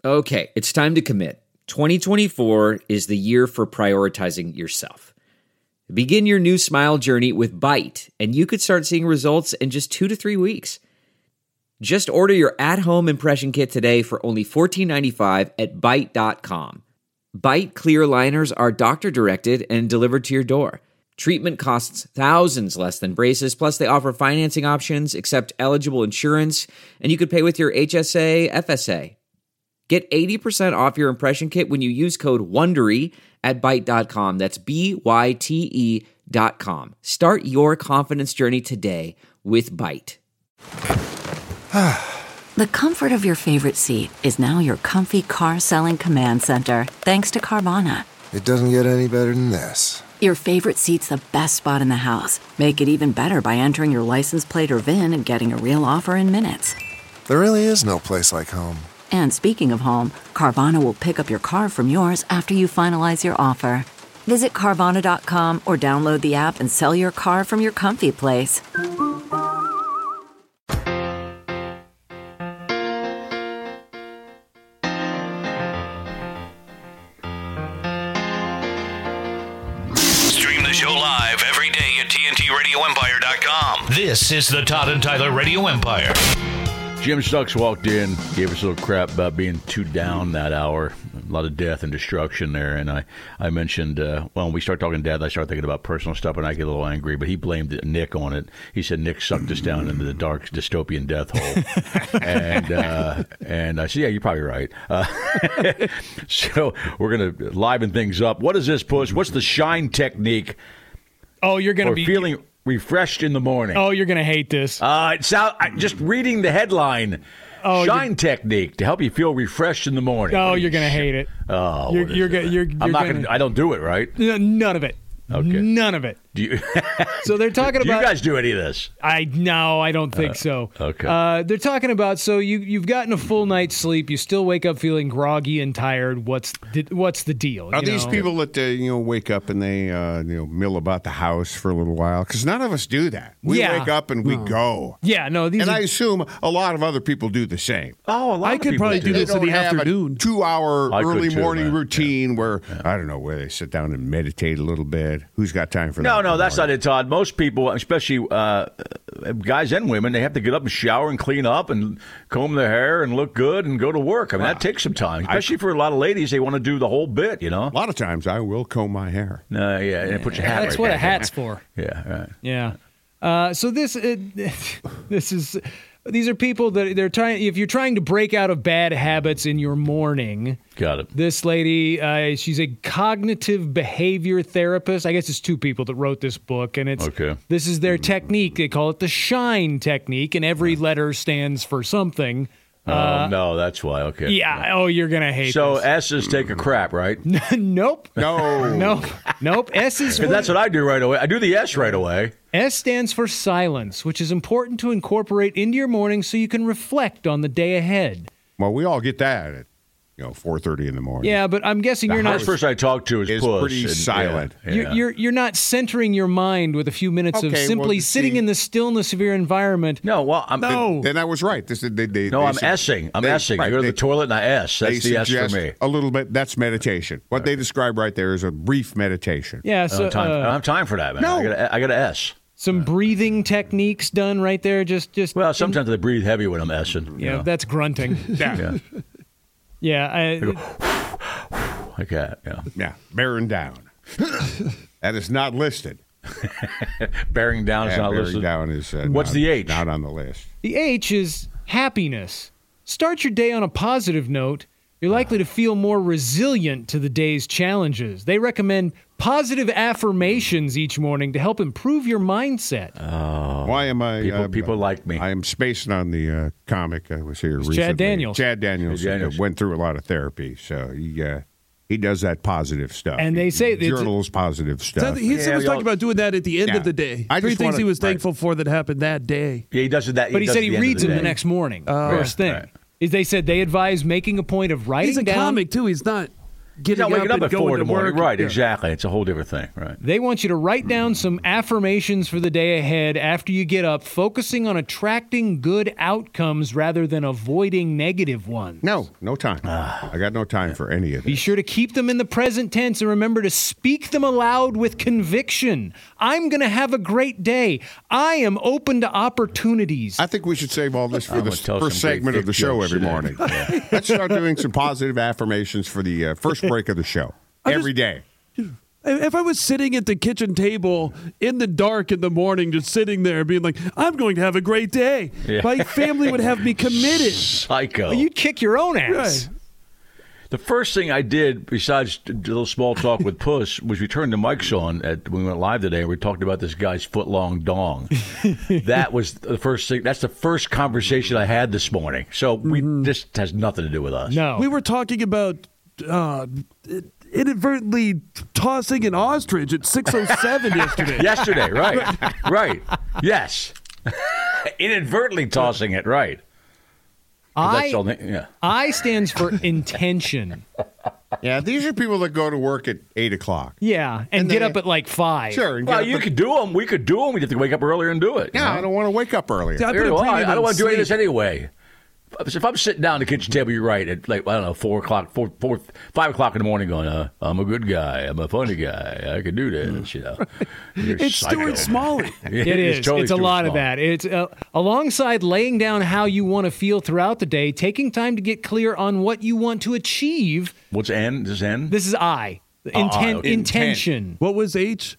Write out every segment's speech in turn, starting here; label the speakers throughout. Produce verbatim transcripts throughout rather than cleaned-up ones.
Speaker 1: Okay, it's time to commit. twenty twenty-four is the year for prioritizing yourself. Begin your new smile journey with Byte, and you could start seeing results in just two to three weeks. Just order your at-home impression kit today for only fourteen ninety-five at byte dot com. Byte clear aligners are doctor-directed and delivered to your door. Treatment costs thousands less than braces, plus they offer financing options, accept eligible insurance, and you could pay with your H S A, F S A. Get eighty percent off your impression kit when you use code WONDERY at byte dot com. That's B Y T E dot com. Start your confidence journey today with Byte.
Speaker 2: The comfort of your favorite seat is now your comfy car-selling command center, thanks to Carvana.
Speaker 3: It doesn't get any better than this.
Speaker 2: Your favorite seat's the best spot in the house. Make it even better by entering your license plate or V I N and getting a real offer in minutes.
Speaker 3: There really is no place like home.
Speaker 2: And speaking of home, Carvana will pick up your car from yours after you finalize your offer. Visit Carvana dot com or download the app and sell your car from your comfy place.
Speaker 4: Stream the show live every day at T N T radio empire dot com. This is the Todd and Tyler Radio Empire.
Speaker 5: Jim Stucks walked in, gave us a little crap about being too down that hour. A lot of death and destruction there. And I, I mentioned, uh, well, when we start talking death, I start thinking about personal stuff, and I get a little angry. But he blamed Nick on it. He said Nick sucked us down into the dark dystopian death hole. and uh, and I said, yeah, you're probably right. Uh, so we're going to liven things up. What is this, Puss? What's the shine technique?
Speaker 6: Oh, you're going to be
Speaker 5: feeling refreshed in the morning.
Speaker 6: Oh, you're going to hate this.
Speaker 5: Uh, it's out, I, just reading the headline. Oh, shine technique to help you feel refreshed in the morning.
Speaker 6: Oh, you're going to hate it.
Speaker 5: Oh,
Speaker 6: you're, you're,
Speaker 5: you're,
Speaker 6: you're, you're
Speaker 5: I'm not
Speaker 6: going
Speaker 5: to. I don't do it, right?
Speaker 6: None of it.
Speaker 5: Okay.
Speaker 6: None of it.
Speaker 5: Do you?
Speaker 6: So they're talking
Speaker 5: do
Speaker 6: about.
Speaker 5: You guys do any of this?
Speaker 6: I no, I don't think
Speaker 5: uh,
Speaker 6: so.
Speaker 5: Okay.
Speaker 6: Uh, they're talking about so you you've gotten a full night's sleep, you still wake up feeling groggy and tired. What's the, what's the deal?
Speaker 7: Are
Speaker 6: you
Speaker 7: these
Speaker 6: know?
Speaker 7: people that uh, you know wake up and they uh, you know mill about the house for a little while? Because none of us do that. We
Speaker 6: Yeah.
Speaker 7: wake up and we
Speaker 6: No.
Speaker 7: go.
Speaker 6: Yeah, no. These
Speaker 7: and
Speaker 6: are,
Speaker 7: I assume a lot of other people do the same.
Speaker 5: Oh, a lot
Speaker 8: I
Speaker 5: of
Speaker 8: could
Speaker 5: people
Speaker 8: probably do
Speaker 7: They
Speaker 8: this in
Speaker 7: don't
Speaker 8: the
Speaker 7: have
Speaker 8: afternoon.
Speaker 7: a two-hour
Speaker 5: I could
Speaker 7: early
Speaker 5: too,
Speaker 7: morning
Speaker 5: man.
Speaker 7: routine where I don't know where they sit down and meditate a little bit. Who's got time for that?
Speaker 5: No,
Speaker 7: in
Speaker 5: no,
Speaker 7: the
Speaker 5: that's not
Speaker 7: morning?
Speaker 5: it, Todd. Most people, especially uh, guys and women, they have to get up and shower and clean up and comb their hair and look good and go to work. I mean,
Speaker 7: Wow.
Speaker 5: that takes some time, especially for a lot of ladies. They want to do the whole bit, you know?
Speaker 7: A lot of times I will comb my hair.
Speaker 5: No, yeah, and put your hat
Speaker 6: that's
Speaker 5: right
Speaker 6: what
Speaker 5: there.
Speaker 6: a hat's for.
Speaker 5: Yeah, right.
Speaker 6: Yeah. Uh, so this uh, this is these are people that they're trying. If you're trying to break out of bad habits in your morning,
Speaker 5: Got it.
Speaker 6: this lady, uh, she's a cognitive behavior therapist. I guess it's two people that wrote this book, and it's
Speaker 5: Okay.
Speaker 6: this is their technique. They call it the SHINE technique, and every letter stands for something.
Speaker 5: Oh,
Speaker 6: Uh,
Speaker 5: no, that's why. Okay.
Speaker 6: Yeah. Oh, you're gonna hate
Speaker 5: So
Speaker 6: this.
Speaker 5: S's take a crap, right?
Speaker 6: nope.
Speaker 7: No.
Speaker 6: Nope. Nope. S is for,
Speaker 5: That's what I do right away. I do the S right away.
Speaker 6: S stands for silence, which is important to incorporate into your morning so you can reflect on the day ahead.
Speaker 7: Well, we all get that at you know four thirty in the morning.
Speaker 6: Yeah, but I'm guessing you're
Speaker 5: The
Speaker 6: not
Speaker 5: first person I talk to is,
Speaker 7: is
Speaker 5: Puss.
Speaker 7: pretty
Speaker 5: and-
Speaker 7: silent.
Speaker 5: yeah,
Speaker 6: you're,
Speaker 5: yeah.
Speaker 6: you're you're not centering your mind with a few minutes of
Speaker 7: Okay, well,
Speaker 6: simply
Speaker 7: you
Speaker 6: sitting
Speaker 7: see-
Speaker 6: in the stillness of your environment.
Speaker 5: No, well, I'm
Speaker 6: No.
Speaker 7: Then I was right. This, they, they,
Speaker 5: No,
Speaker 7: they
Speaker 5: I'm
Speaker 7: su-
Speaker 5: essing. I'm
Speaker 7: they-
Speaker 5: essing. I
Speaker 7: right,
Speaker 5: go to
Speaker 7: they-
Speaker 5: the toilet and I S. That's
Speaker 7: they
Speaker 5: the S for
Speaker 7: suggest
Speaker 5: me.
Speaker 7: A little bit. That's meditation. What they describe right there is a brief meditation.
Speaker 6: Yeah,
Speaker 5: I
Speaker 6: so
Speaker 5: don't, have time. I don't
Speaker 6: uh,
Speaker 5: have time for that, man.
Speaker 7: No.
Speaker 5: I got a, I got a S.
Speaker 6: some breathing techniques done right there. Just just
Speaker 5: Well, sometimes I breathe heavy when I'm S'ing.
Speaker 6: yeah,
Speaker 5: You know?
Speaker 6: that's grunting.
Speaker 5: yeah.
Speaker 6: yeah, I,
Speaker 5: Like that, yeah.
Speaker 7: Yeah, bearing down. That is not listed.
Speaker 5: Bearing down is
Speaker 7: Yeah,
Speaker 5: not
Speaker 7: bearing
Speaker 5: listed.
Speaker 7: down is uh,
Speaker 5: What's
Speaker 7: not,
Speaker 5: the H?
Speaker 7: Not on the list.
Speaker 6: the H is happiness. Start your day on a positive note. You're likely to feel more resilient to the day's challenges. They recommend positive affirmations each morning to help improve your mindset.
Speaker 7: Why am I?
Speaker 5: People-
Speaker 7: uh,
Speaker 5: people like me.
Speaker 7: I am spacing on the uh, comic. I was here recently.
Speaker 6: Chad Daniels.
Speaker 7: Chad Daniels,
Speaker 5: Chad Daniels.
Speaker 7: uh, went through a lot of therapy, so he uh, he does that positive stuff.
Speaker 6: And they
Speaker 7: He
Speaker 6: say it's-
Speaker 7: journals positive
Speaker 8: So
Speaker 7: stuff.
Speaker 8: he
Speaker 5: Yeah,
Speaker 8: was
Speaker 5: y'all-
Speaker 8: talking about doing that at the end
Speaker 7: Yeah.
Speaker 8: of the day.
Speaker 7: I
Speaker 8: Three
Speaker 7: just
Speaker 8: things
Speaker 7: wanna-
Speaker 8: he was
Speaker 7: right.
Speaker 8: thankful for that happened that day.
Speaker 5: Yeah, he does it that.
Speaker 6: But he
Speaker 5: does
Speaker 6: said
Speaker 5: it
Speaker 6: he
Speaker 5: the end of
Speaker 6: reads
Speaker 5: the
Speaker 6: them the
Speaker 5: day.
Speaker 6: next morning.
Speaker 8: Oh.
Speaker 6: first thing.
Speaker 5: Right.
Speaker 6: Is they said they advise making a point of writing
Speaker 8: He's a
Speaker 6: down.
Speaker 8: comic too. He's not. getting
Speaker 5: Not waking
Speaker 8: up
Speaker 5: up
Speaker 8: and
Speaker 5: at
Speaker 8: going
Speaker 5: four in
Speaker 8: to
Speaker 5: the morning.
Speaker 8: work.
Speaker 5: Right,
Speaker 8: Yeah.
Speaker 5: exactly. It's a whole different thing, right?
Speaker 6: They want you to write down some affirmations for the day ahead after you get up, focusing on attracting good outcomes rather than avoiding negative ones.
Speaker 7: No, no time. I got no time for any of
Speaker 6: Be
Speaker 7: this.
Speaker 6: sure to keep them in the present tense and remember to speak them aloud with conviction. I'm going to have a great day. I am open to opportunities.
Speaker 7: I think we should save all this for
Speaker 5: I'm
Speaker 7: the
Speaker 5: gonna tell
Speaker 7: first
Speaker 5: some great
Speaker 7: segment of the
Speaker 5: dick
Speaker 7: show
Speaker 5: jokes
Speaker 7: every
Speaker 5: today.
Speaker 7: morning.
Speaker 5: Yeah.
Speaker 7: Let's start doing some positive affirmations for the uh, first break of the show
Speaker 8: I
Speaker 7: every
Speaker 8: just-
Speaker 7: day.
Speaker 8: If I was sitting at the kitchen table in the dark in the morning, just sitting there being like, I'm going to have a great day,
Speaker 5: Yeah.
Speaker 8: my family would have me committed.
Speaker 5: Psycho.
Speaker 6: You'd kick your own ass.
Speaker 8: Right.
Speaker 5: The first thing I did, besides a little small talk with Puss, was we turned the mics on at, when we went live today. We talked about this guy's foot-long dong. That was the first thing. That's the first conversation I had this morning. So we this has nothing to do with us.
Speaker 6: No.
Speaker 8: We were talking about uh, inadvertently tossing an ostrich at six oh seven yesterday.
Speaker 5: Yesterday, right, right, yes. Inadvertently tossing it, right. 'Cause that's all
Speaker 6: I,
Speaker 5: the- yeah.
Speaker 6: I stands for intention.
Speaker 7: Yeah, these are people that go to work at eight o'clock.
Speaker 6: Yeah, and,
Speaker 7: And
Speaker 6: get
Speaker 7: they-
Speaker 6: up at like five.
Speaker 7: Sure. And
Speaker 5: Well,
Speaker 7: get
Speaker 5: you
Speaker 7: up
Speaker 5: could do them. We could do them. We have to wake up earlier and do it. you
Speaker 7: Yeah,
Speaker 5: know?
Speaker 7: I don't want to wake up earlier.
Speaker 8: I put
Speaker 5: Very
Speaker 8: a
Speaker 5: well, I,
Speaker 8: premium
Speaker 5: I don't
Speaker 8: on
Speaker 5: want to do any of this
Speaker 8: sleep.
Speaker 5: anyway. If I'm sitting down at the kitchen table, you're right. At like I don't know, four o'clock, four, four, five o'clock in the morning, going, uh, "I'm a good guy. I'm a funny guy. I can do this." You know, You're
Speaker 8: It's
Speaker 5: psycho.
Speaker 8: Stuart Smalley.
Speaker 6: It is.
Speaker 5: totally
Speaker 6: It's a
Speaker 5: Stuart
Speaker 6: lot of
Speaker 5: Smalley.
Speaker 6: that. It's uh, alongside laying down how you want to feel throughout the day, taking time to get clear on what you want to achieve.
Speaker 5: What's N? This is N.
Speaker 6: This is I.
Speaker 5: Oh,
Speaker 6: Intent,
Speaker 5: okay.
Speaker 6: intention.
Speaker 8: What was H?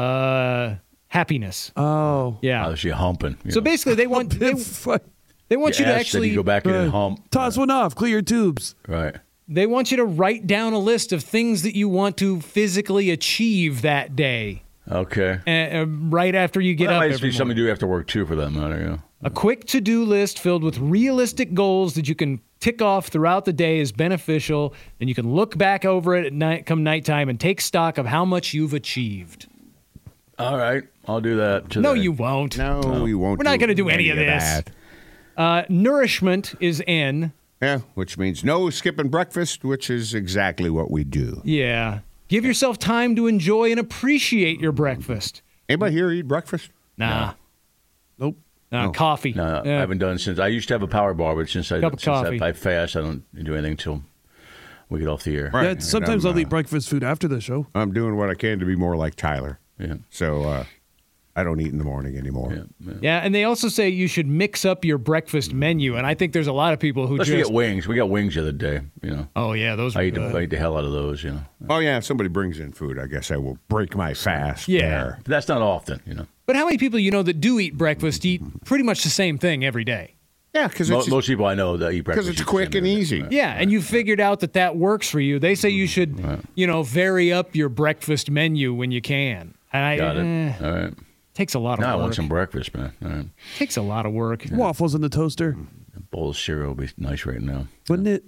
Speaker 6: Uh, happiness.
Speaker 8: Oh.
Speaker 6: Yeah.
Speaker 5: Oh, she humping. you
Speaker 6: So
Speaker 5: know.
Speaker 6: basically, they want they,
Speaker 8: Fuck.
Speaker 6: they want you to
Speaker 5: Yes, then
Speaker 6: actually
Speaker 5: you go back in and
Speaker 8: Uh,
Speaker 5: hump.
Speaker 8: Toss one off. Clear your tubes.
Speaker 5: Right.
Speaker 6: they want you to write down a list of things that you want to physically achieve that day.
Speaker 5: Okay.
Speaker 6: Uh, uh, right after you get
Speaker 5: Well, that
Speaker 6: up
Speaker 5: might
Speaker 6: every
Speaker 5: be something
Speaker 6: morning.
Speaker 5: to do after work too, for that matter. Yeah.
Speaker 6: A quick to-do list filled with realistic goals that you can tick off throughout the day is beneficial, and you can look back over it at night, come nighttime, and take stock of how much you've achieved.
Speaker 5: All right, I'll do that today.
Speaker 6: No, you won't.
Speaker 7: No, we won't.
Speaker 6: We're not gonna do any of this.
Speaker 7: that.
Speaker 6: Uh, nourishment is N.
Speaker 7: Yeah, which means no skipping breakfast, which is exactly what we do.
Speaker 6: Yeah. Give yourself time to enjoy and appreciate your breakfast.
Speaker 7: Anybody here eat breakfast?
Speaker 6: Nah.
Speaker 8: Nope.
Speaker 6: Nah, coffee.
Speaker 5: No,
Speaker 6: Yeah.
Speaker 5: I haven't done since. I used to have a power bar, but since I
Speaker 6: Cup of
Speaker 5: since I,
Speaker 6: coffee.
Speaker 5: I fast, I don't do anything until we get off the air.
Speaker 7: Right.
Speaker 8: Yeah, sometimes
Speaker 7: And I'm,
Speaker 8: I'll eat
Speaker 7: uh,
Speaker 8: breakfast food after the show.
Speaker 7: I'm doing what I can to be more like Tyler.
Speaker 5: Yeah.
Speaker 7: So uh, I don't eat in the morning anymore.
Speaker 5: Yeah, yeah.
Speaker 6: Yeah, and they also say you should mix up your breakfast menu, and I think there's a lot of people who
Speaker 5: Let's
Speaker 6: just
Speaker 5: get wings. We got wings the other day. You know,
Speaker 6: oh yeah, those are
Speaker 5: I eat, the,
Speaker 6: good.
Speaker 5: I eat the hell out of those. You know,
Speaker 7: Oh, yeah, if somebody brings in food, I guess I will break my fast
Speaker 6: Yeah.
Speaker 7: there.
Speaker 5: but that's not often. You know,
Speaker 6: But how many people you know that do eat breakfast eat pretty much the same thing every day?
Speaker 7: Yeah, because
Speaker 5: Mo-
Speaker 7: it's,
Speaker 5: most people I know that eat breakfast
Speaker 7: it's
Speaker 5: eat the
Speaker 7: quick
Speaker 5: same
Speaker 7: and
Speaker 5: every day.
Speaker 7: easy.
Speaker 5: Right.
Speaker 6: Yeah, and you figured out that that works for you. They say you should, you know, vary up your breakfast menu when you can. And I,
Speaker 5: Got it.
Speaker 6: eh,
Speaker 5: All right.
Speaker 6: takes a lot of
Speaker 5: Now I
Speaker 6: work.
Speaker 5: want some breakfast, man. All right.
Speaker 6: Takes a lot of work.
Speaker 8: Waffles in the toaster.
Speaker 5: A bowl of cereal would be nice right now.
Speaker 8: Wouldn't it?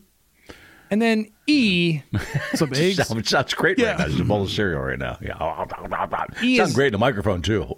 Speaker 6: And then E,
Speaker 8: Some eggs.
Speaker 5: Sounds, sounds great
Speaker 8: Yeah.
Speaker 5: right now. Just a bowl of cereal right now. Yeah.
Speaker 6: E
Speaker 5: Sounds
Speaker 6: is-
Speaker 5: great in the microphone too.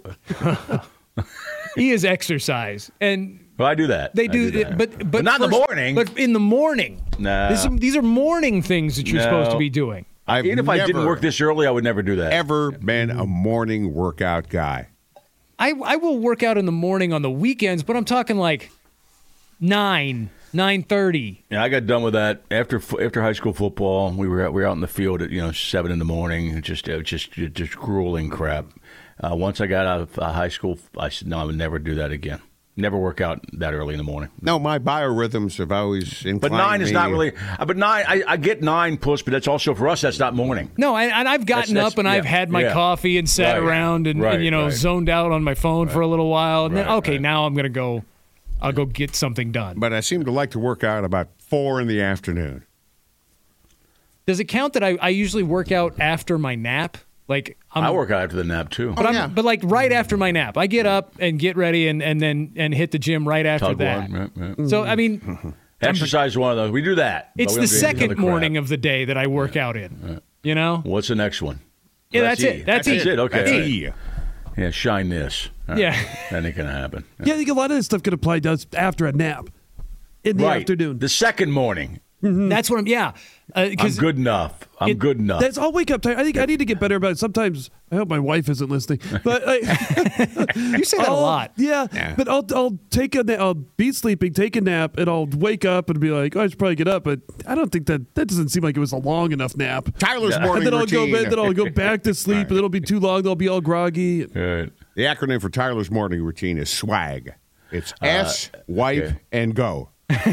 Speaker 6: E is exercise, and
Speaker 5: Well, I do that.
Speaker 6: they
Speaker 5: I
Speaker 6: do,
Speaker 5: that.
Speaker 6: but, but
Speaker 5: not in the
Speaker 6: first-
Speaker 5: morning.
Speaker 6: But in the morning,
Speaker 5: No.
Speaker 6: These are, these are morning things that you're supposed to
Speaker 5: No.
Speaker 6: be doing.
Speaker 7: I've
Speaker 5: Even if I didn't
Speaker 7: never,
Speaker 5: work this early, I would never do that.
Speaker 7: ever been a morning workout guy.
Speaker 6: I I will work out in the morning on the weekends, but I'm talking like nine, nine thirty.
Speaker 5: Yeah, I got done with that after fo- after high school football. We were out, we were out in the field at you know seven in the morning. Just it was just just grueling crap. Uh, once I got out of uh, high school, I said no, I would never do that again. Never work out that early in the morning.
Speaker 7: No, my biorhythms have always inclined
Speaker 5: But nine is
Speaker 7: me-
Speaker 5: not really. Uh, but nine, I, I get nine push, but that's also for us. That's not morning.
Speaker 6: No, and, and I've gotten
Speaker 5: That's-
Speaker 6: up and
Speaker 5: that's-
Speaker 6: I've
Speaker 5: yeah,
Speaker 6: had my
Speaker 5: yeah.
Speaker 6: coffee and sat
Speaker 5: Right,
Speaker 6: around and,
Speaker 5: right,
Speaker 6: and you know
Speaker 5: right.
Speaker 6: zoned out on my phone for a little while, and then
Speaker 5: Right,
Speaker 6: okay,
Speaker 5: right.
Speaker 6: now I'm gonna go. I'll go get something done.
Speaker 7: But I seem to like to work out about four in the afternoon.
Speaker 6: Does it count that I, I usually work out after my nap? Like I'm,
Speaker 5: I work out after the nap too.
Speaker 6: but I'm,
Speaker 7: yeah.
Speaker 6: but like right after my nap, I get up and get ready and, and then and hit the gym right after
Speaker 5: Tug
Speaker 6: that.
Speaker 5: one, right, right.
Speaker 6: So I mean,
Speaker 5: Exercise is one of those. We do that. but
Speaker 6: it's
Speaker 5: we
Speaker 6: the
Speaker 5: don't do any
Speaker 6: second
Speaker 5: other crap.
Speaker 6: morning of the day that I work out in. You know?
Speaker 5: What's the next one?
Speaker 6: Yeah,
Speaker 5: Well,
Speaker 6: that's
Speaker 5: E.
Speaker 6: it. That's
Speaker 5: That's
Speaker 6: E.
Speaker 5: it. Okay.
Speaker 7: That's
Speaker 5: all right.
Speaker 7: E.
Speaker 5: Yeah, shine this. All right.
Speaker 6: Yeah.
Speaker 5: That ain't gonna happen.
Speaker 8: Yeah, I think a lot of this stuff can apply to us after a nap in the
Speaker 5: right.
Speaker 8: afternoon.
Speaker 5: The second morning.
Speaker 6: That's what I'm. Yeah, uh,
Speaker 5: I'm good enough. I'm
Speaker 6: it-
Speaker 5: good enough.
Speaker 8: That's I'll wake up tired. I think I need to get better about it. Sometimes I hope my wife isn't listening, but I,
Speaker 6: you say that a
Speaker 8: I'll-
Speaker 6: lot.
Speaker 8: Yeah,
Speaker 7: Yeah.
Speaker 8: but I'll I'll take a na- I'll be sleeping, take a nap, and I'll wake up and be like, oh, I should probably get up. But I don't think that that doesn't seem like it was a long enough nap.
Speaker 7: Tyler's morning
Speaker 8: And then I'll
Speaker 7: routine.
Speaker 8: go bed. Then I'll go back to sleep, and it'll be too long. They'll be all groggy.
Speaker 5: Right.
Speaker 7: The acronym for Tyler's morning routine is SWAG. It's S, wipe,
Speaker 5: okay.
Speaker 7: and go.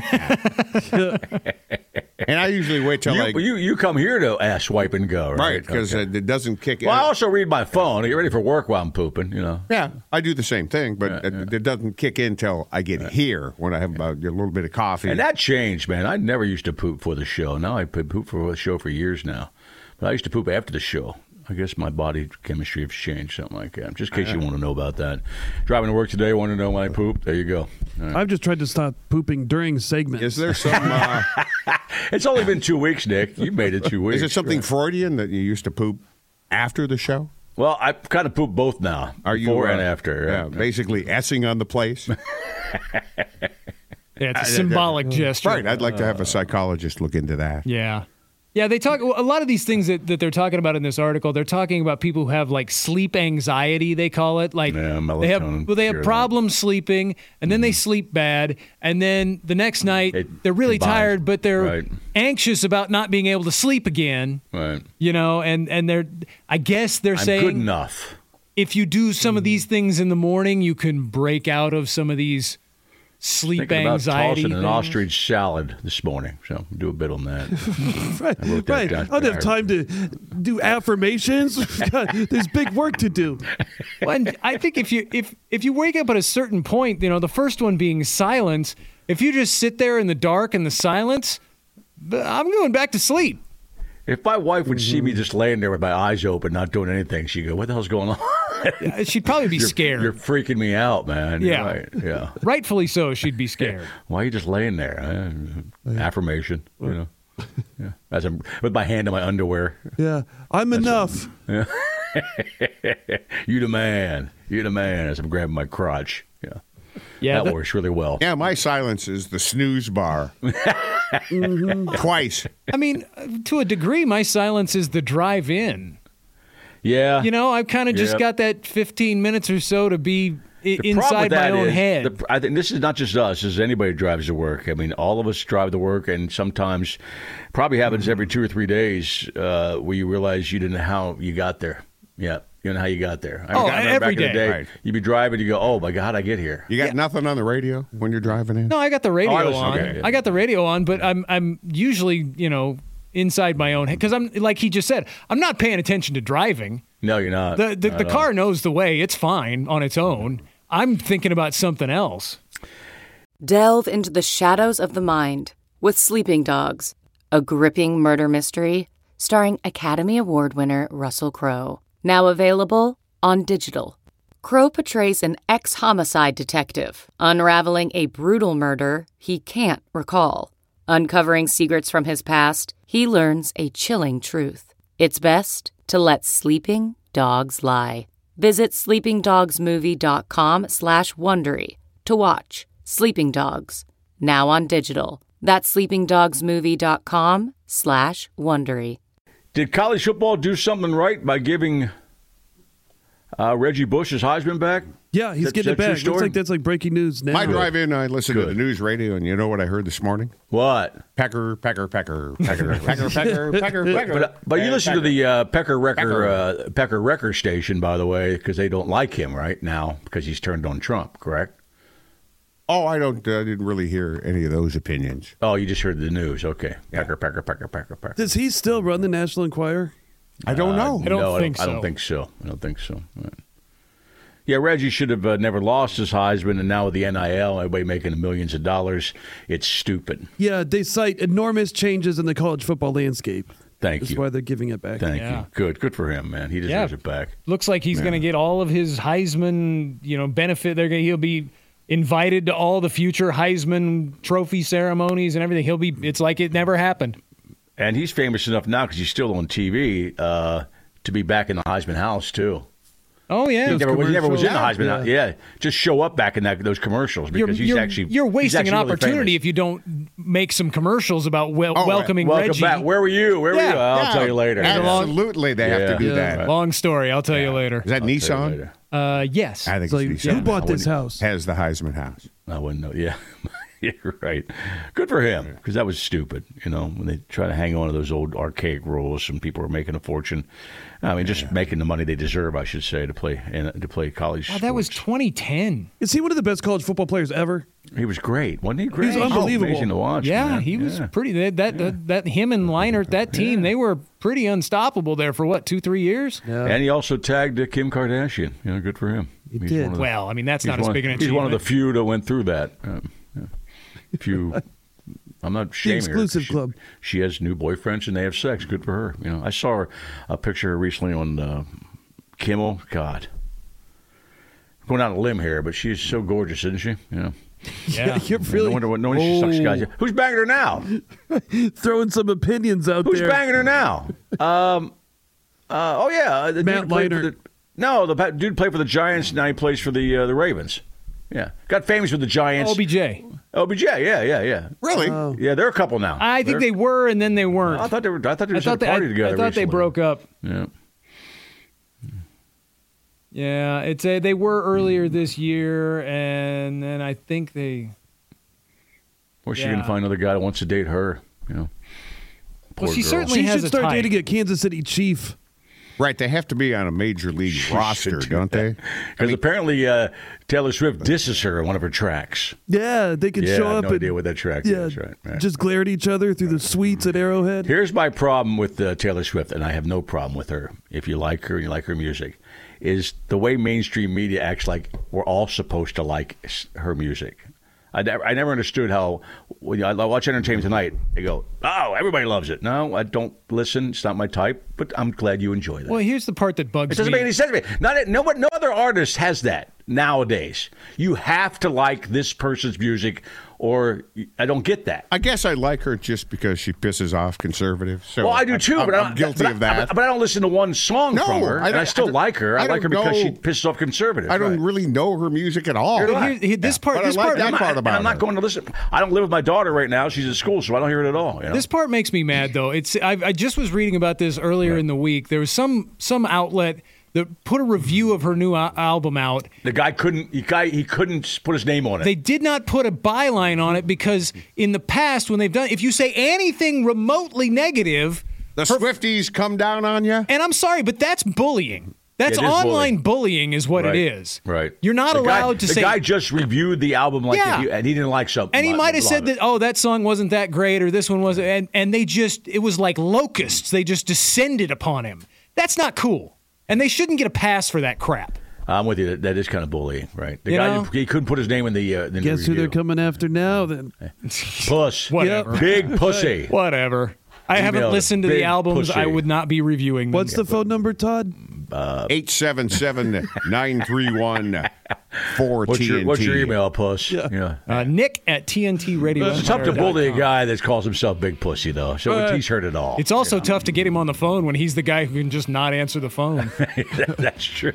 Speaker 7: And I usually wait till
Speaker 5: You,
Speaker 7: like
Speaker 5: you you come here to ass wipe and go, right?
Speaker 7: right because
Speaker 5: Okay.
Speaker 7: it doesn't kick in.
Speaker 5: Well, I also read my phone. I get ready for work while I'm pooping, you know.
Speaker 7: Yeah, I do the same thing, but
Speaker 5: Yeah,
Speaker 7: it, it doesn't kick in till I get here when I have about a little bit of coffee.
Speaker 5: And that changed, man. I never used to poop for the show. Now I poop for the show for years now. But I used to poop after the show. I guess my body chemistry has changed, something like that. Just in case you want to know about that. Driving to work today, want to know when I poop? There you go. All right.
Speaker 8: I've just tried to stop pooping during segments.
Speaker 7: Is there some? Uh,
Speaker 5: It's only been two weeks, Nick. You made it two weeks.
Speaker 7: is it something Freudian that you used to poop after the show?
Speaker 5: Well, I kind of poop both now.
Speaker 7: Are you
Speaker 5: before
Speaker 7: uh,
Speaker 5: and after?
Speaker 7: Yeah, basically essing on the place.
Speaker 6: Yeah, it's a symbolic gesture.
Speaker 7: Right. I'd like to have a psychologist look into that.
Speaker 6: Yeah. Yeah, they talk a lot of these things that, that they're talking about in this article. They're talking about people who have like sleep anxiety, they call it. Like
Speaker 5: Yeah,
Speaker 6: they have
Speaker 5: melatonin,
Speaker 6: well, they have
Speaker 5: sure,
Speaker 6: problems sleeping, and then they sleep bad, and then the next night
Speaker 5: It
Speaker 6: they're really
Speaker 5: combines.
Speaker 6: tired, but they're
Speaker 5: Right.
Speaker 6: anxious about not being able to sleep again.
Speaker 5: Right.
Speaker 6: You know, and and they're I guess they're
Speaker 5: I'm
Speaker 6: saying
Speaker 5: good enough.
Speaker 6: if you do some of these things in the morning, you can break out of some of these sleep
Speaker 5: Thinking about
Speaker 6: anxiety
Speaker 5: tossing an
Speaker 6: things.
Speaker 5: ostrich salad this morning, so do a bit on that.
Speaker 8: right,
Speaker 5: I wrote that
Speaker 8: right.
Speaker 5: down.
Speaker 8: I don't have time to do affirmations. God, there's big work to do.
Speaker 6: Well, and I think if you if if you wake up at a certain point, you know, the first one being silence. If you just sit there in the dark and the silence, I'm going back to sleep.
Speaker 5: If my wife would see me just laying there with my eyes open, not doing anything, she'd go, "What the hell's going on?"
Speaker 6: She'd probably be
Speaker 5: you're,
Speaker 6: scared.
Speaker 5: You're freaking me out, man. You're
Speaker 6: Yeah.
Speaker 5: right. Yeah.
Speaker 6: Rightfully so, she'd be scared.
Speaker 5: Why are you just laying there? Uh, affirmation, you know. Yeah. As I'm with my hand in my underwear.
Speaker 8: Yeah, I'm enough.
Speaker 5: You the man. You the man. As I'm grabbing my crotch. Yeah.
Speaker 6: Yeah,
Speaker 5: that
Speaker 6: that-
Speaker 5: works really well.
Speaker 7: Yeah, my silence is the snooze bar. Twice.
Speaker 6: I mean, to a degree, my silence is the drive-in.
Speaker 5: Yeah.
Speaker 6: You know, I've kind of just
Speaker 5: Yep.
Speaker 6: got that fifteen minutes or so to be I-
Speaker 5: The problem
Speaker 6: inside
Speaker 5: with
Speaker 6: my
Speaker 5: that
Speaker 6: own
Speaker 5: is-
Speaker 6: head.
Speaker 5: the- I think this is not just us. This is anybody who drives to work. I mean, all of us drive to work, and sometimes, probably happens every two or three days, uh, where you realize you didn't know how you got there. Yeah, you don't know how you got there. I
Speaker 6: Oh,
Speaker 5: remember
Speaker 6: every
Speaker 5: back in the
Speaker 6: day.
Speaker 5: day,
Speaker 7: Right.
Speaker 5: you'd be driving, you go, "Oh my God, I get here."
Speaker 7: You got nothing on the radio when you're driving in?
Speaker 6: No, I got the radio
Speaker 5: Oh, I listen-
Speaker 6: on.
Speaker 5: okay, yeah.
Speaker 6: I got the radio on, but I'm I'm usually, you know, inside my own head because I'm like he just said, I'm not paying attention to driving.
Speaker 5: No, you're not.
Speaker 6: The the,
Speaker 5: Not
Speaker 6: the
Speaker 5: at
Speaker 6: car
Speaker 5: all.
Speaker 6: knows the way. It's fine on its own. I'm thinking about something else.
Speaker 9: Delve into the shadows of the mind with Sleeping Dogs, a gripping murder mystery starring Academy Award winner Russell Crowe. Now available on digital. Crowe portrays an ex-homicide detective unraveling a brutal murder he can't recall. Uncovering secrets from his past, he learns a chilling truth. It's best to let sleeping dogs lie. Visit sleepingdogsmovie.com slash Wondery to watch Sleeping Dogs, now on digital. That's sleepingdogsmovie.com slash Wondery.
Speaker 5: Did college football do something right by giving uh, Reggie Bush his Heisman back?
Speaker 8: Yeah, he's
Speaker 5: That-
Speaker 8: getting it
Speaker 5: that's your
Speaker 8: back. Looks
Speaker 5: story?
Speaker 8: like that's like breaking news now.
Speaker 7: My drive in, I listened to
Speaker 5: Good.
Speaker 7: the news radio, and you know what I heard this morning?
Speaker 5: What?
Speaker 7: Pecker, pecker, pecker, pecker, pecker, pecker, pecker, pecker.
Speaker 5: But, but you
Speaker 7: and
Speaker 5: listen to
Speaker 7: pecker.
Speaker 5: the uh, Pecker Wrecker
Speaker 7: Pecker.
Speaker 5: uh, Pecker Wrecker station, by the way, because they don't like him right now because he's turned on Trump. Correct?
Speaker 7: Oh, I don't. I didn't really hear any of those opinions.
Speaker 5: Oh, you just heard the news. Okay. Pecker, Pecker, Pecker, Pecker, Pecker.
Speaker 8: Does he still run the National Enquirer?
Speaker 7: I don't know.
Speaker 6: I don't
Speaker 5: no,
Speaker 6: think
Speaker 5: I don't, I
Speaker 6: so.
Speaker 5: don't think so. I don't think so. Right. Yeah, Reggie should have uh, never lost his Heisman, and now with the N I L, everybody making millions of dollars, it's stupid.
Speaker 8: Yeah, they cite enormous changes in the college football landscape.
Speaker 5: Thank
Speaker 8: That's
Speaker 5: you.
Speaker 8: why they're giving it back.
Speaker 5: Thank
Speaker 6: Yeah.
Speaker 5: you. Good. Good for him, man. He deserves
Speaker 6: Yeah.
Speaker 5: it back.
Speaker 6: Looks like he's going to get all of his Heisman, you know, benefit. They're gonna, he'll be invited to all the future Heisman Trophy ceremonies and everything. He'll be. It's like it never happened.
Speaker 5: And he's famous enough now because he's still on T V uh, to be back in the Heisman house, too.
Speaker 6: Oh yeah,
Speaker 5: He never, was- he never was in the
Speaker 8: commercials.
Speaker 5: Heisman. Yeah. yeah, just show up back in that those commercials because
Speaker 6: you're,
Speaker 5: he's
Speaker 6: you're,
Speaker 5: actually
Speaker 6: you're
Speaker 5: he's
Speaker 6: wasting
Speaker 5: actually
Speaker 6: an
Speaker 5: really
Speaker 6: opportunity
Speaker 5: famous.
Speaker 6: if you don't make some commercials about wel-
Speaker 7: Oh,
Speaker 6: welcoming
Speaker 5: Welcome
Speaker 6: Reggie.
Speaker 5: back. Where were you? Where were
Speaker 6: Yeah,
Speaker 5: you? I'll
Speaker 7: Yeah,
Speaker 5: tell you later.
Speaker 7: Absolutely, they have
Speaker 5: Yeah.
Speaker 7: to do
Speaker 5: Yeah.
Speaker 7: that.
Speaker 6: Long story. I'll tell you later.
Speaker 7: Is that
Speaker 5: I'll tell you
Speaker 7: Nissan?
Speaker 5: later.
Speaker 6: Uh, yes.
Speaker 7: I think
Speaker 8: So
Speaker 7: it's
Speaker 8: who
Speaker 7: Nissan.
Speaker 8: bought
Speaker 5: I
Speaker 8: this
Speaker 5: wouldn't-
Speaker 8: house?
Speaker 7: Has the Heisman house.
Speaker 5: I wouldn't know. Yeah. You're right. Good for him because that was stupid. You know, when they try to hang on to those old archaic rules and people are making a fortune. I mean, just making the money they deserve, I should say, to play and to play college.
Speaker 6: Wow, that was
Speaker 5: sports.
Speaker 6: twenty ten.
Speaker 8: Is he one of the best college football players ever?
Speaker 5: He was great, wasn't he? Great.
Speaker 8: He was unbelievable.
Speaker 5: Amazing to watch.
Speaker 6: Yeah,
Speaker 5: man.
Speaker 6: he was
Speaker 5: Yeah.
Speaker 6: pretty. That that, that that him and Leinart, that team, they were pretty unstoppable there for what two, three years.
Speaker 5: And he also tagged uh, Kim Kardashian. You know, good for him.
Speaker 8: He
Speaker 5: He's
Speaker 8: did.
Speaker 5: one of the-
Speaker 6: Well, I mean that's
Speaker 5: he's
Speaker 6: not as
Speaker 5: one-
Speaker 6: big an
Speaker 5: He's
Speaker 6: achievement.
Speaker 5: one of the few that went through that. Um, yeah. Few. I'm not shaming
Speaker 8: exclusive
Speaker 5: her. She,
Speaker 8: club.
Speaker 5: She has new boyfriends and they have sex. Good for her. You know, I saw her, a picture recently on uh, Kimmel. God, going out on a limb here, but she's so gorgeous, isn't she? You know.
Speaker 6: Yeah.
Speaker 8: You're really
Speaker 5: No wonder, no wonder she sucks guys. Who's banging her now?
Speaker 8: throwing some opinions out
Speaker 5: Who's
Speaker 8: there.
Speaker 5: banging her now? Um, uh, oh yeah, the
Speaker 8: Matt
Speaker 5: dude played for
Speaker 8: Leinart.
Speaker 5: the, no, the pa- dude played for the Giants. Now he plays for the uh, the Ravens. Yeah, got famous with the Giants.
Speaker 6: O B J.
Speaker 5: O B J, yeah, yeah, yeah.
Speaker 7: Really?
Speaker 5: Yeah, they're a couple now.
Speaker 6: I think
Speaker 5: They're-
Speaker 6: they were, and then they weren't.
Speaker 5: I thought they were. I thought they were
Speaker 6: I
Speaker 5: just at a
Speaker 6: thought they,
Speaker 5: party
Speaker 6: I,
Speaker 5: together.
Speaker 6: I thought they
Speaker 5: recently.
Speaker 6: broke up.
Speaker 5: Yeah.
Speaker 6: Yeah, it's a, they were earlier this year, and then I think they.
Speaker 5: Where's she
Speaker 6: Yeah.
Speaker 5: gonna find another guy that wants to date her? You know. Poor
Speaker 6: Well, she
Speaker 5: girl.
Speaker 6: certainly
Speaker 8: She
Speaker 6: has
Speaker 8: should
Speaker 6: a
Speaker 8: start
Speaker 6: type.
Speaker 8: dating a Kansas City Chief.
Speaker 7: Right, they have to be on a major league
Speaker 5: She
Speaker 7: roster,
Speaker 5: should do
Speaker 7: don't they?
Speaker 5: Because apparently uh, Taylor Swift disses her on one of her tracks.
Speaker 8: Yeah, they could
Speaker 5: Yeah,
Speaker 8: show
Speaker 5: I have
Speaker 8: up
Speaker 5: no
Speaker 8: and
Speaker 5: idea what that track
Speaker 8: yeah,
Speaker 5: is. Right, right.
Speaker 8: just glare at each other through the suites at Arrowhead.
Speaker 5: Here's my problem with uh, Taylor Swift, and I have no problem with her. If you like her and you like her music, is the way mainstream media acts like we're all supposed to like s- her music. I never, I never understood how when I watch Entertainment Tonight, they go, "Oh, everybody loves it." No, I don't listen. It's not my type. But I'm glad you enjoy that.
Speaker 6: Well, here's the part that bugs
Speaker 5: It doesn't
Speaker 6: me.
Speaker 5: make any sense to me. Not no no other artist has that nowadays. You have to like this person's music, or I don't get that.
Speaker 7: I guess I like her just because she pisses off conservatives. So
Speaker 5: Well, I do too,
Speaker 7: I'm,
Speaker 5: but I
Speaker 7: I'm
Speaker 5: don't,
Speaker 7: guilty
Speaker 5: but
Speaker 7: of
Speaker 5: I,
Speaker 7: that.
Speaker 5: But, but I don't listen to one song
Speaker 7: No,
Speaker 5: from her,
Speaker 7: I
Speaker 5: and I
Speaker 7: don't-
Speaker 5: still
Speaker 7: I don't-
Speaker 5: like her. I,
Speaker 7: I
Speaker 5: like her
Speaker 7: don't
Speaker 5: because she
Speaker 7: know-
Speaker 5: pisses off conservatives.
Speaker 7: I don't
Speaker 5: right.
Speaker 7: really know her music at all.
Speaker 5: Neither do I.
Speaker 6: Here- here- this part,
Speaker 7: But I
Speaker 6: this
Speaker 7: like
Speaker 6: part,
Speaker 7: that
Speaker 5: I'm not,
Speaker 7: part
Speaker 5: and
Speaker 7: about
Speaker 5: I'm not
Speaker 7: her.
Speaker 5: going to listen. I don't live with my daughter right now. She's at school, so I don't hear it at all. You know?
Speaker 6: This part makes me mad, though. It's I, I just was reading about this earlier in the week. There was some some outlet that put a review of her new al- album out.
Speaker 5: the guy couldn't. The guy he couldn't put his name on it.
Speaker 6: They did not put a byline on it because in the past, when they've done, if you say anything remotely negative,
Speaker 7: The Swifties come down on you?
Speaker 6: and I'm sorry, but that's bullying. That's
Speaker 5: Yeah, it is
Speaker 6: online
Speaker 5: bullying.
Speaker 6: bullying. is what
Speaker 5: right.
Speaker 6: it is.
Speaker 5: Right.
Speaker 6: You're not
Speaker 5: The guy-
Speaker 6: allowed to
Speaker 5: the
Speaker 6: say.
Speaker 5: guy just reviewed the album like
Speaker 6: Yeah.
Speaker 5: if he, and he didn't like something.
Speaker 6: And he
Speaker 5: blah,
Speaker 6: might have
Speaker 5: blah,
Speaker 6: said
Speaker 5: blah.
Speaker 6: that, oh, that song wasn't that great, or this one wasn't, and, and they just, it was like locusts. They just descended upon him. That's not cool. And they shouldn't get a pass for that crap.
Speaker 5: I'm with you. That, that is kind of bullying, right? The
Speaker 6: You
Speaker 5: guy
Speaker 6: know?
Speaker 5: he couldn't put his name in the. Uh, in the
Speaker 8: Guess who
Speaker 5: review.
Speaker 8: they're coming after now? Then
Speaker 5: Puss.
Speaker 6: Whatever.
Speaker 5: Big pussy.
Speaker 6: Whatever. I haven't
Speaker 5: Email
Speaker 6: listened to
Speaker 5: big
Speaker 6: the albums.
Speaker 5: pussy.
Speaker 6: I would not be reviewing them.
Speaker 8: what's the phone number, Todd?
Speaker 7: eight seven seven, nine three one, four
Speaker 5: What's
Speaker 7: T N T.
Speaker 5: your, what's your email, Puss? Yeah.
Speaker 6: Uh, Nick at T N T Radio.
Speaker 5: It's tough to bully a guy that calls himself Big Pussy, though. So
Speaker 6: Uh,
Speaker 5: he's heard it all.
Speaker 6: It's also tough to get him on the phone when he's the guy who can just not answer the phone.
Speaker 5: That's true.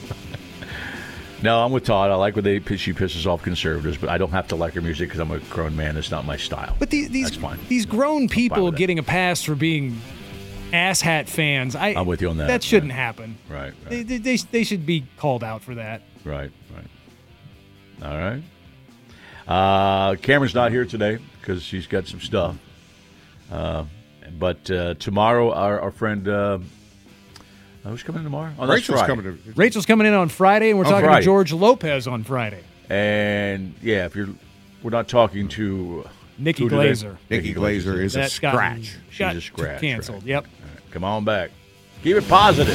Speaker 5: No, I'm with Todd. I like when they she pisses off conservatives, but I don't have to like her music because I'm a grown man. It's not my style.
Speaker 6: But these these,
Speaker 5: That's fine.
Speaker 6: these grown people
Speaker 5: with it.
Speaker 6: getting a pass for being asshat fans, I,
Speaker 5: I'm with you on that.
Speaker 6: That shouldn't happen.
Speaker 5: Right,
Speaker 6: They,
Speaker 5: right,
Speaker 6: they, they, they should be called out for that.
Speaker 5: right, right. All right. Uh, Cameron's not here today because she's got some stuff. Uh, but uh, tomorrow, our, our friend, uh, who's coming in tomorrow? Oh, that's
Speaker 7: Rachel's
Speaker 5: Friday.
Speaker 7: coming to.
Speaker 6: Rachel's coming in on Friday, and we're
Speaker 5: On
Speaker 6: talking
Speaker 5: Friday.
Speaker 6: to George Lopez on Friday.
Speaker 5: And yeah, if you're, we're not talking to
Speaker 6: Nikki
Speaker 5: who do they-
Speaker 6: Glazer.
Speaker 7: Nikki Glazer is a
Speaker 6: That's gotten-
Speaker 7: scratch.
Speaker 6: got
Speaker 5: She's a scratch,
Speaker 6: Canceled.
Speaker 5: right.
Speaker 6: Yep.
Speaker 5: All right, come on back. Keep it positive.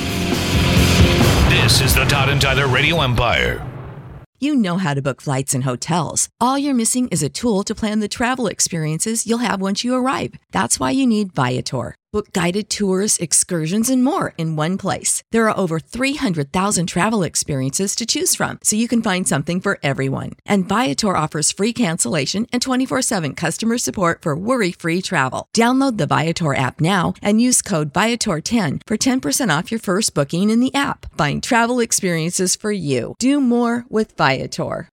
Speaker 4: This is the Todd and Tyler Radio Empire.
Speaker 10: You know how to book flights and hotels. All you're missing is a tool to plan the travel experiences you'll have once you arrive. That's why you need Viator. Book guided tours, excursions, and more in one place. There are over three hundred thousand travel experiences to choose from, so you can find something for everyone. And Viator offers free cancellation and twenty-four seven customer support for worry-free travel. Download the Viator app now and use code Viator ten for ten percent off your first booking in the app. Find travel experiences for you. Do more with Viator.